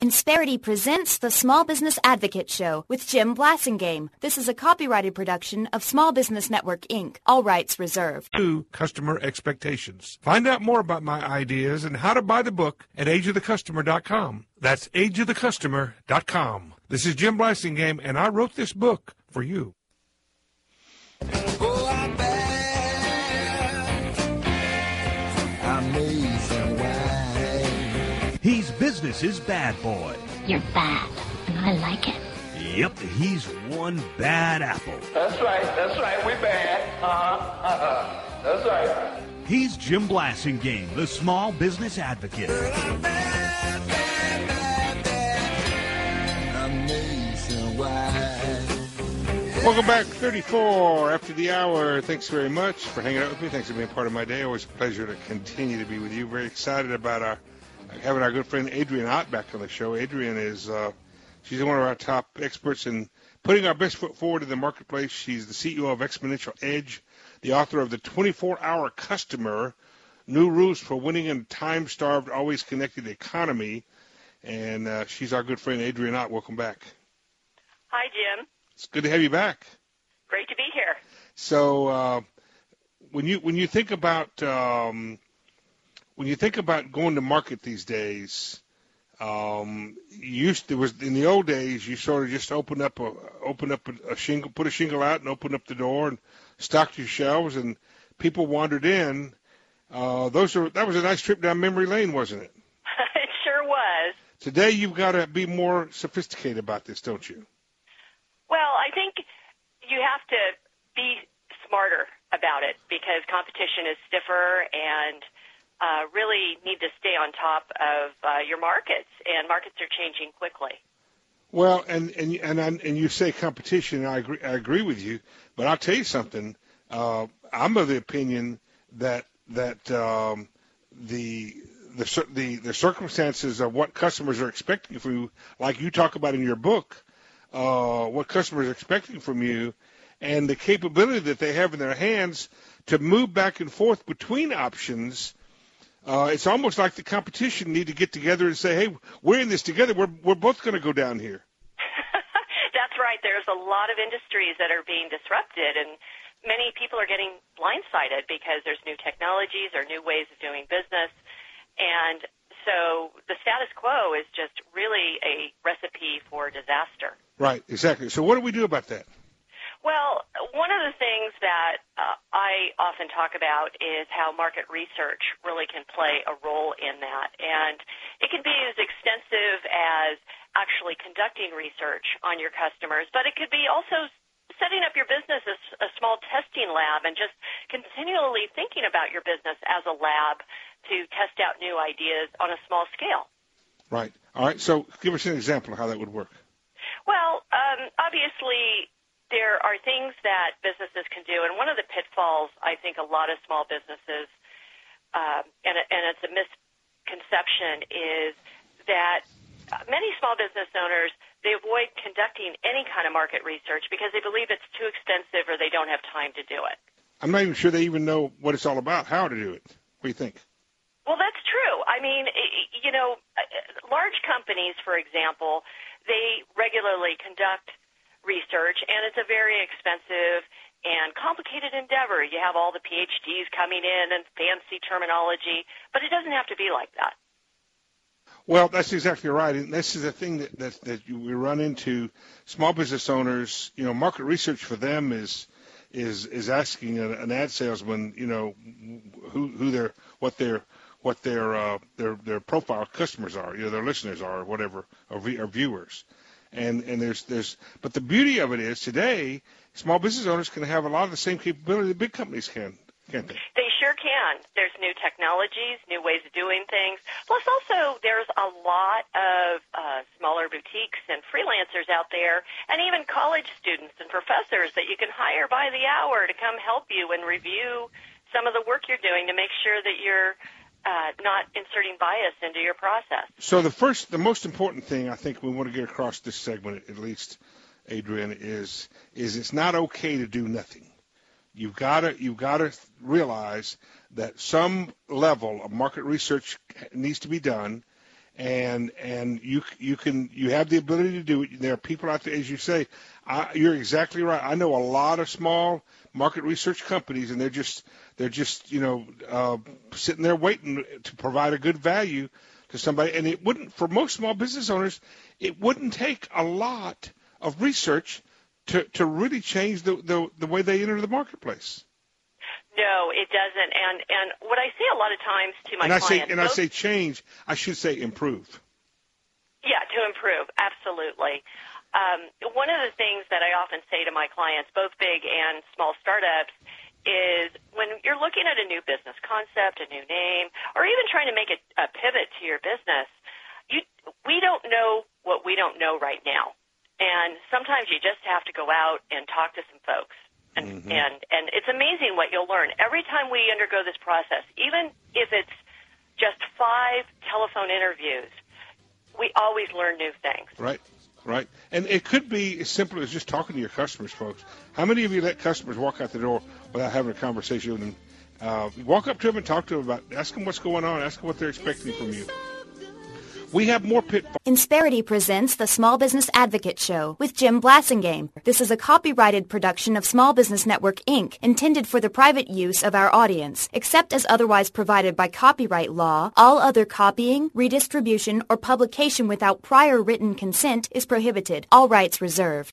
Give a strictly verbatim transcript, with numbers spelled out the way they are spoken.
Insperity presents the Small Business Advocate Show with Jim Blasingame. This is a copyrighted production of Small Business Network, Incorporated. All rights reserved. To customer expectations. Find out more about my ideas and how to buy the book at age of the customer dot com. That's age of the customer dot com. This is Jim Blasingame, and I wrote this book for you. Oh, I'm bad. Amazing why. He's business's bad boy. You're bad, and I like it. Yep, he's one bad apple. That's right, that's right, we bad. Uh-huh, uh-huh. That's right. He's Jim Blasingame, the small business advocate. I'm bad, bad, bad, bad. Amazing why. Welcome back, thirty-four after the hour. Thanks very much for hanging out with me. Thanks for being part of my day. Always a pleasure to continue to be with you. Very excited about our having our good friend Adrienne Ott back on the show. Adrienne is uh, she's one of our top experts in putting our best foot forward in the marketplace. She's the C E O of Exponential Edge, the author of the twenty-four hour Customer, New Rules for Winning in a Time-Starved, Always Connected Economy. And uh, she's our good friend Adrienne Ott. Welcome back. Hi, Jim. It's good to have you back. Great to be here. So uh, when you when you think about um, when you think about going to market these days, um, you used there was in the old days you sort of just open up a open up a, a shingle, put a shingle out, and open up the door and stocked your shelves, and people wandered in. Uh, those are that was a nice trip down memory lane, wasn't it? It sure was. Today you've got to be more sophisticated about this, don't you? Well, I think you have to be smarter about it because competition is stiffer and uh, really need to stay on top of uh, your markets, and markets are changing quickly. Well, and and and and you say competition. I agree. I agree with you, but I'll tell you something. Uh, I'm of the opinion that that um, the the the the circumstances of what customers are expecting from you, like you talk about in your book. Uh, what customers are expecting from you, and the capability that they have in their hands to move back and forth between options. Uh, it's almost like the competition need to get together and say, hey, we're in this together. We're we're both going to go down here. That's right. There's a lot of industries that are being disrupted, and many people are getting blindsided because there's new technologies or new ways of doing business. And so the status quo is just really a recipe for disaster. Right, exactly. So what do we do about that? Well, one of the things that uh, I often talk about is how market research really can play a role in that. And it can be as extensive as actually conducting research on your customers, but it could be also setting up your business as a small testing lab and just continually thinking about your business as a lab to test out new ideas on a small scale. Right. All right. So give us an example of how that would work. Well, um, obviously, there are things that businesses can do, and one of the pitfalls I think a lot of small businesses, uh, and, and it's a misconception, is that many small business owners, they avoid conducting any kind of market research because they believe it's too extensive or they don't have time to do it. I'm not even sure they even know what it's all about, how to do it. What do you think? Well, that's true. I mean, you know, large companies, for example, they regularly conduct research, and it's a very expensive and complicated endeavor. You have all the P H Ds coming in and fancy terminology, but it doesn't have to be like that. Well, that's exactly right, and this is the thing that, that, that we run into. Small business owners, you know, market research for them is is is asking an, an ad salesman, you know, who who their what their what their uh, their their profile customers are, you know, their listeners are, or whatever, or, or viewers, and and there's there's but the beauty of it is today, small business owners can have a lot of the same capability that big companies can, can't they? They sure can. There's new technologies, new ways of doing things. Plus, also, there's a lot of uh, smaller boutiques and freelancers out there, and even college students and professors that you can hire by the hour to come help you and review some of the work you're doing to make sure that you're uh, not inserting bias into your process. So the first, the most important thing I think we want to get across this segment, at least, Adrienne, is is it's not okay to do nothing. You've got to you've got to realize that some level of market research needs to be done, and and you you can you have the ability to do it. There are people out there, as you say. I, you're exactly right. I know a lot of small market research companies, and they're just they're just you know uh, sitting there waiting to provide a good value to somebody. And it wouldn't, for most small business owners, it wouldn't take a lot of research to to really change the the, the way they enter the marketplace. No, it doesn't. And and what I say a lot of times to my and I clients, say and I say change. I should say improve. Yeah, to improve, absolutely. Um, one of the things that I often say to my clients, both big and small startups, is when you're looking at a new business concept, a new name, or even trying to make a, a pivot to your business, you, we don't know what we don't know right now. And sometimes you just have to go out and talk to some folks. And, mm-hmm. and, and it's amazing what you'll learn. Every time we undergo this process, even if it's just five telephone interviews, we always learn new things. Right. Right. And it could be as simple as just talking to your customers, folks. How many of you let customers walk out the door without having a conversation with them? Uh, walk up to them and talk to them about, ask them what's going on, ask them what they're expecting from you. We have more pitfalls. Insperity presents the Small Business Advocate Show with Jim Blasingame. This is a copyrighted production of Small Business Network, Incorporated, intended for the private use of our audience. Except as otherwise provided by copyright law, all other copying, redistribution, or publication without prior written consent is prohibited. All rights reserved.